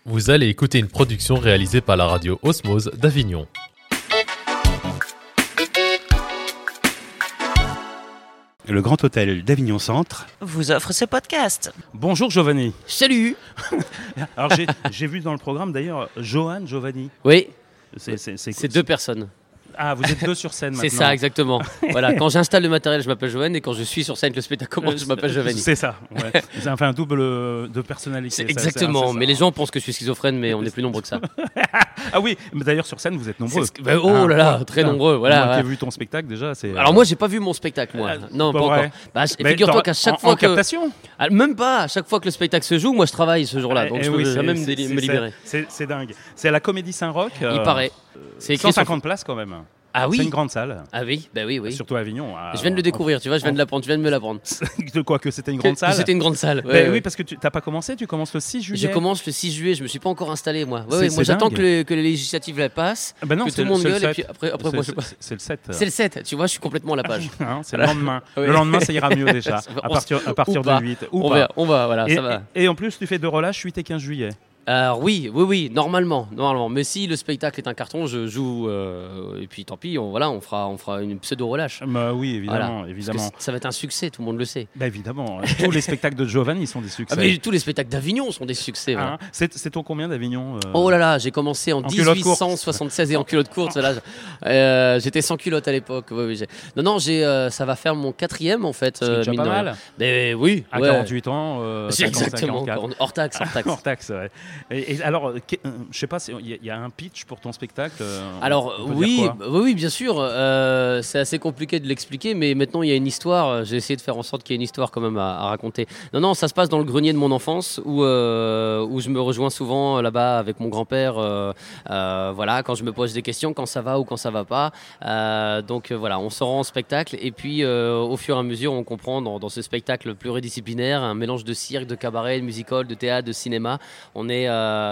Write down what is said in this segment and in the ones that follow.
Vous allez écouter une production réalisée par la radio Osmose d'Avignon. Le Grand Hôtel d'Avignon Centre vous offre ce podcast. Bonjour Giovanni. Salut. Alors j'ai vu dans le programme d'ailleurs Giovanni. Oui, C'est deux personnes. Ah, vous êtes deux sur scène maintenant. C'est ça, exactement. Voilà, quand j'installe le matériel, je m'appelle Johan, et quand je suis sur scène, que le spectacle commence, je m'appelle Giovanni. C'est ça, ouais. C'est un double de personnalité. Exactement, mais les gens pensent que je suis schizophrène, mais on est plus nombreux que ça. Ah oui, mais d'ailleurs sur scène, vous êtes nombreux. Oh là là, très nombreux. Voilà. Moi qui ai vu ton spectacle déjà, c'est... Alors moi, j'ai pas vu mon spectacle, moi. Non, pas encore. Bah, figure-toi qu'à chaque fois en captation. Même pas, à chaque fois que le spectacle se joue, moi je travaille ce jour-là, donc je peux jamais me libérer. C'est dingue. C'est à la Comédie Saint-Roch. Il paraît. C'est 150 places quand même. Ah oui. C'est une grande salle. Ah oui, bah oui. Surtout à Avignon. Je viens de le découvrir, tu vois, je viens de l'apprendre, tu viens de me l'apprendre. De quoi, que c'était une grande salle? C'était une grande salle. Oui, parce que tu n'as pas commencé, tu commences le 6 juillet. Je commence le 6 juillet, je me suis pas encore installé moi. Moi j'attends que les législatives la passent, que tout le monde gueule et puis après moi je sais pas. C'est le 7. C'est le 7, tu vois, je suis complètement à la page. C'est le lendemain. Le lendemain ça ira mieux déjà, à partir du 8. On va, voilà, ça va. Et en plus tu fais deux relâches 8 et 15 juillet. Oui, normalement. Mais si le spectacle est un carton, je joue et puis tant pis, on fera une pseudo relâche. Bah oui, évidemment. Ça va être un succès, tout le monde le sait. Bah évidemment, tous les spectacles de Giovanni sont des succès. Mais tous les spectacles d'Avignon sont des succès. Voilà. C'est ton combien d'Avignon Oh là là, j'ai commencé en 1876 et en culotte courte. J'étais sans culotte à l'époque. Non, ça va faire mon 4e en fait. C'est déjà pas mal. Mais oui. À 48 ans. C'est exactement. Hors taxe. Hors taxe, ouais. Et alors, je sais pas, il y a un pitch pour ton spectacle. Alors oui, bien sûr. C'est assez compliqué de l'expliquer, mais maintenant il y a une histoire. J'ai essayé de faire en sorte qu'il y ait une histoire quand même à raconter. Non, ça se passe dans le grenier de mon enfance où je me rejoins souvent là-bas avec mon grand-père. Voilà, quand je me pose des questions, quand ça va ou quand ça va pas. Donc voilà, on se rend en spectacle et puis au fur et à mesure, on comprend dans ce spectacle pluridisciplinaire, un mélange de cirque, de cabaret, de musical, de théâtre, de cinéma. On est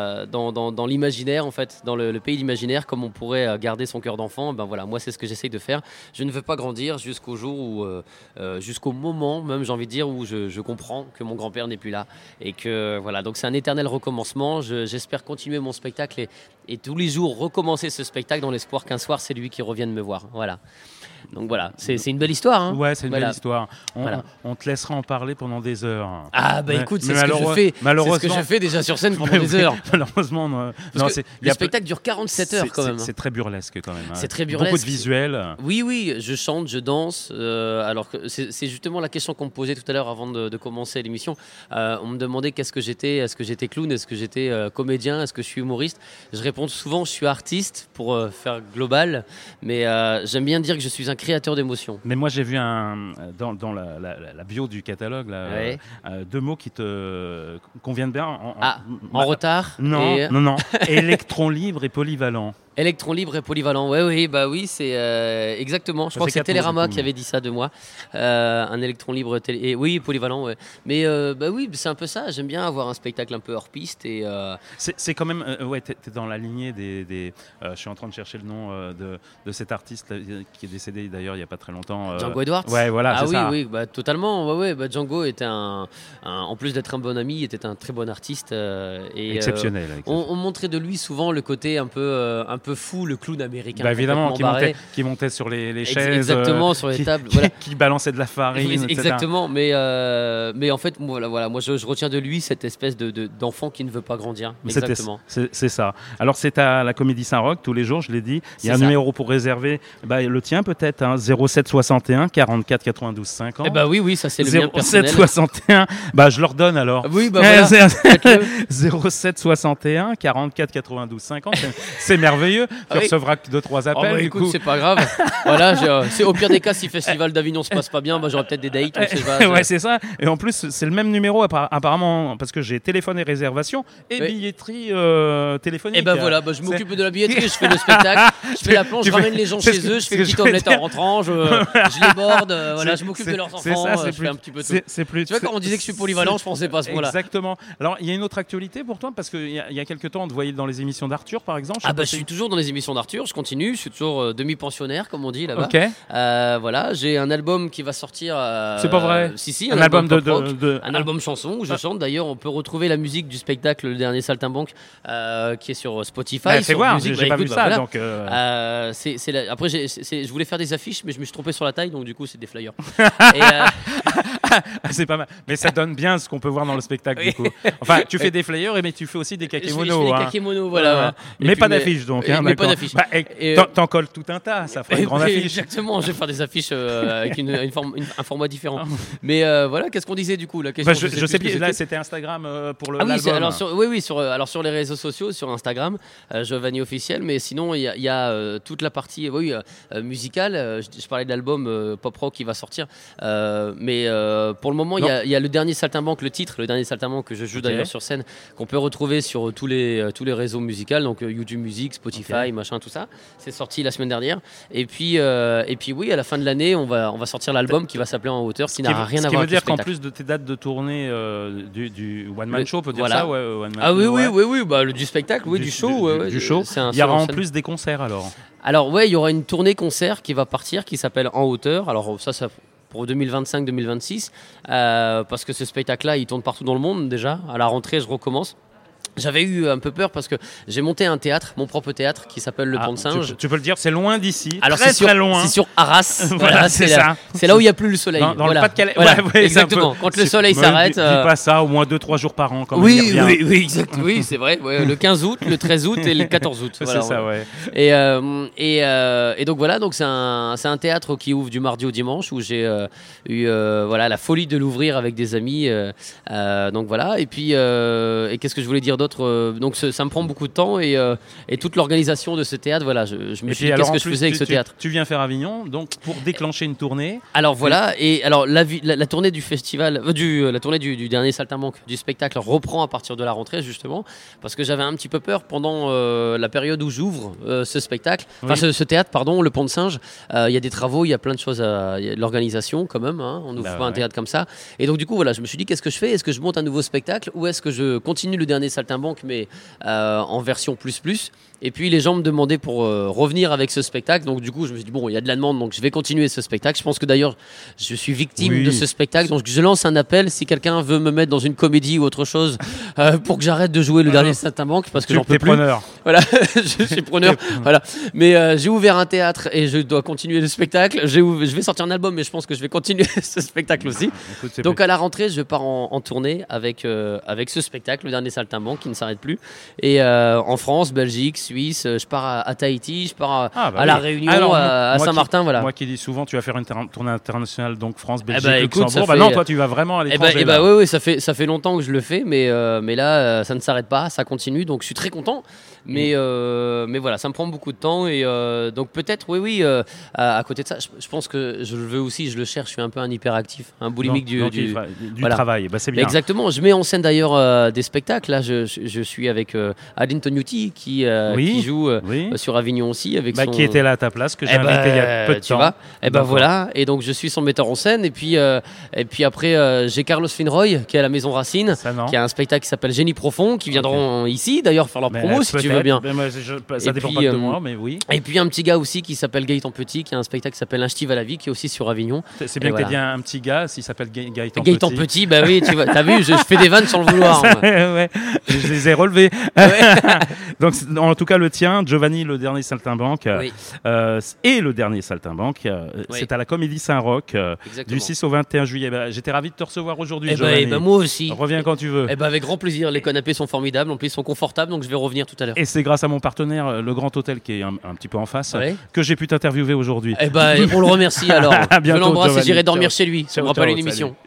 dans l'imaginaire en fait, dans le pays d'imaginaire, comme on pourrait garder son cœur d'enfant. Ben voilà, moi c'est ce que j'essaye de faire. Je ne veux pas grandir jusqu'au jour où, jusqu'au moment même, j'ai envie de dire, où je comprends que mon grand-père n'est plus là et que voilà. Donc c'est un éternel recommencement. J'espère continuer mon spectacle et tous les jours recommencer ce spectacle dans l'espoir qu'un soir c'est lui qui revienne me voir. Voilà. Donc voilà, c'est une belle histoire. Hein. Ouais, c'est une belle histoire. On te laissera en parler pendant des heures. Ah bah écoute, c'est ce que je fais. Malheureusement, c'est ce que je fais déjà sur scène pendant des heures. Malheureusement, le spectacle dure 47 heures quand même. C'est très burlesque quand même. C'est très burlesque. Beaucoup de visuels. Oui, je chante, je danse. Alors que c'est justement la question qu'on me posait tout à l'heure avant de commencer l'émission. On me demandait qu'est-ce que j'étais. Est-ce que j'étais clown? Est-ce que j'étais comédien? Est-ce que je suis humoriste? Je réponds souvent, je suis artiste pour faire global. Mais j'aime bien dire que je suis un créateur d'émotions. Mais moi j'ai vu dans la bio du catalogue deux mots qui te conviennent bien. En retard. Non. Électron libre et polyvalent. Électron libre et polyvalent, oui, c'est exactement. Je crois que c'est Télérama qui avait dit ça de moi. Un électron libre et polyvalent, ouais. Mais oui, c'est un peu ça. J'aime bien avoir un spectacle un peu hors piste et. C'est quand même, t'es dans la lignée des. Je suis en train de chercher le nom de cet artiste qui est décédé d'ailleurs il y a pas très longtemps. Django Edwards. Ouais, voilà. Ah oui, bah totalement. Ouais. Django était en plus d'être un bon ami, était un très bon artiste et exceptionnel. On montrait de lui souvent le côté un peu fou, le clown américain. Bah évidemment, qui montait sur les chaises. Exactement, sur les tables. Qui balançait de la farine. Exactement, mais en fait, voilà, moi je retiens de lui cette espèce d'enfant qui ne veut pas grandir. Exactement. C'est ça. Alors c'est à la Comédie Saint-Roch tous les jours, je l'ai dit. Il y a un numéro pour réserver. Le tien peut-être, 07 61 44 92 50. Oui, ça c'est le mien personnel. 07 61. Je leur donne alors. Oui, voilà. 07 61 44 92 50. C'est merveilleux. Tu recevras que 2-3 appels. Écoute, c'est pas grave. Voilà, c'est au pire des cas, si le festival d'Avignon se passe pas bien, j'aurai peut-être des dates. Ouais, c'est ça. Et en plus, c'est le même numéro apparemment parce que j'ai téléphone et réservation et billetterie téléphonique. Et voilà, je m'occupe de la billetterie, je fais le spectacle, je fais la planche, je ramène les gens chez eux, je fais une petite omelette en rentrant, je les borde, je m'occupe de leurs enfants, je fais un petit peu tout. Tu vois, quand on disait que je suis polyvalent, je pensais pas à ce moment-là. Exactement. Alors, il y a une autre actualité pour toi parce qu'il y a quelques temps, on te voyait dans les émissions d'Arthur, par exemple. Je suis toujours toujours dans les émissions d'Arthur, je continue, je suis toujours demi-pensionnaire, comme on dit là-bas. Ok. Voilà, j'ai un album qui va sortir. C'est pas vrai. Si, un album un album chanson où je chante. D'ailleurs, on peut retrouver la musique du spectacle Le Dernier Saltimbanque qui est sur Spotify. Fais voir, musique. j'ai pas vu ça. Voilà. Donc Après, je voulais faire des affiches, mais je me suis trompé sur la taille, donc du coup, c'est des flyers. C'est pas mal. Mais ça donne bien ce qu'on peut voir dans le spectacle, du coup. Enfin, tu fais des flyers, mais tu fais aussi des kakémonos. Je fais des kakémonos, voilà. Mais pas d'affiches, donc. Mais pas d'affiches. T'en colles tout un tas, ça ferait une grande affiche. Exactement, je vais faire des affiches avec un format différent. Mais voilà, qu'est-ce qu'on disait du coup? Je sais plus, là, c'était Instagram pour l'album. Sur les réseaux sociaux, sur Instagram, Giovanni officiel, mais sinon, il y a toute la partie musicale. Je parlais de l'album pop rock qui va sortir, mais pour le moment, il y a le dernier Saltimbanque, le titre, le dernier Saltimbanque que je joue d'ailleurs sur scène, qu'on peut retrouver sur tous les réseaux musicaux, donc YouTube Music, Spotify, machin, tout ça. C'est sorti la semaine dernière. Et puis oui, à la fin de l'année, on va sortir l'album qui va s'appeler En Hauteur, qui n'a rien à voir avec le spectacle. Ce qui veut dire qu'en plus de tes dates de tournée du one man show, on peut dire voilà. ça, oui, du spectacle, du show, du show. Il y aura en plus des concerts alors. Alors il y aura une tournée concert qui va partir, qui s'appelle En Hauteur. Alors ça pour 2025-2026, parce que ce spectacle-là, il tourne partout dans le monde déjà. À la rentrée, je recommence. J'avais eu un peu peur parce que j'ai monté un théâtre, mon propre théâtre, qui s'appelle Le Pont de Singe. Tu peux le dire, c'est loin d'ici. Alors très loin. C'est sur Arras. Voilà, c'est ça. C'est là où il n'y a plus le soleil. Dans le Pas-de-Calais. Voilà, exactement. Quand le soleil s'arrête. Dis pas ça, au moins 2-3 jours par an. Oui, exact. Oui, c'est vrai. Le 15 août, le 13 août et le 14 août. Voilà, c'est ça, ouais. Et donc voilà, c'est un théâtre qui ouvre du mardi au dimanche où j'ai eu la folie de l'ouvrir avec des amis. Donc voilà. Et puis, qu'est-ce que je voulais dire d'autre? Donc ça me prend beaucoup de temps et toute l'organisation de ce théâtre, voilà, je me suis dit qu'est-ce que je faisais avec ce théâtre. Tu viens faire Avignon, donc pour déclencher une tournée. Alors voilà, et alors la tournée du festival, la tournée du dernier Saltimbanque, du spectacle reprend à partir de la rentrée justement, parce que j'avais un petit peu peur pendant la période où j'ouvre ce spectacle, ce théâtre, pardon, Le Pont de Singe. Il y a des travaux, il y a plein de choses, il y a de l'organisation quand même, on n'ouvre pas un théâtre comme ça. Et donc du coup voilà, je me suis dit qu'est-ce que je fais? Est-ce que je monte un nouveau spectacle ou est-ce que je continue le dernier Saltimbanque mais en version plus. Et puis les gens me demandaient pour revenir avec ce spectacle. Donc du coup je me suis dit bon, il y a de la demande, donc je vais continuer ce spectacle. Je pense que d'ailleurs je suis victime de ce spectacle. Donc je lance un appel si quelqu'un veut me mettre dans une comédie ou autre chose pour que j'arrête de jouer le dernier Saltimbanque parce que j'en peux plus. Preneur. Voilà, je suis preneur. Voilà. Mais j'ai ouvert un théâtre et je dois continuer le spectacle. Je vais sortir un album, mais je pense que je vais continuer ce spectacle aussi. Écoute, donc à la rentrée je pars en tournée avec ce spectacle, le dernier Saltimbanque qui ne s'arrête plus. Et en France, Belgique, Suisse, je pars à Tahiti, je pars à La Réunion, à Saint-Martin. Voilà. Moi qui dis souvent, tu vas faire une tournée internationale, donc France, Belgique, Luxembourg. Non, toi tu vas vraiment à l'étranger. Oui, ça fait longtemps que je le fais, mais là, ça ne s'arrête pas, ça continue, donc je suis très content. Mais voilà, ça me prend beaucoup de temps et donc peut-être, à côté de ça, je pense que je le veux aussi, je le cherche, je suis un peu un hyperactif, un boulimique du travail. Bah, c'est bien. Exactement, je mets en scène d'ailleurs des spectacles. Là, je suis avec Aline Tognuti qui joue sur Avignon aussi. Qui était là à ta place, que j'ai invité il y a peu de temps. Voilà, et donc je suis son metteur en scène. Et puis après, j'ai Carlos Finroy qui est à la Maison Racine, qui a un spectacle qui s'appelle Génie Profond, qui viendront ici d'ailleurs faire leur promo si tu veux bien. Ça dépend pas de moi, mais oui. Et puis un petit gars aussi qui s'appelle Gaëtan Petit, qui a un spectacle qui s'appelle Un Ch'ti à la vie, qui est aussi sur Avignon. C'est bien que t'aies dit un petit gars, s'il s'appelle Gaëtan Petit. Gaëtan Petit, bah oui, t'as vu, je fais des vannes sans le vouloir. Ouais, je les ai relevés. Donc en tout cas le tien, Giovanni, le dernier Saltimbanque, et le dernier Saltimbanque, c'est à la Comédie Saint-Roch du 6 au 21 juillet. J'étais ravi de te recevoir aujourd'hui, Giovanni. Moi aussi. Reviens quand tu veux. Avec grand plaisir. Les canapés sont formidables, en plus ils sont confortables, donc je vais revenir tout à l'heure. Et c'est grâce à mon partenaire, le Grand Hôtel, qui est un petit peu en face, que j'ai pu t'interviewer aujourd'hui. On le remercie alors. À bientôt, je l'embrasse Giovanni. et j'irai dormir chez lui. Ça me rappelle une émission.